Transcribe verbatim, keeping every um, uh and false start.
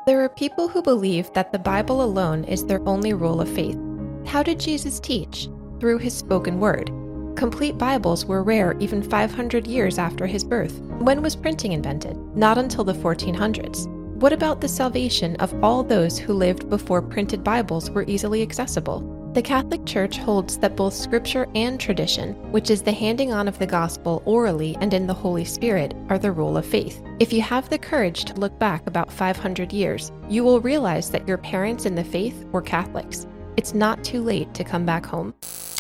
There are people who believe that the Bible alone is their only rule of faith. How did Jesus teach? Through his spoken word. Complete Bibles were rare even five hundred years after his birth. When was printing invented? Not until the fourteen hundreds. What about the salvation of all those who lived before printed Bibles were easily accessible? The Catholic Church holds that both Scripture and tradition, which is the handing on of the gospel orally and in the Holy Spirit, are the rule of faith. If you have the courage to look back about five hundred years, you will realize that your parents in the faith were Catholics. It's not too late to come back home.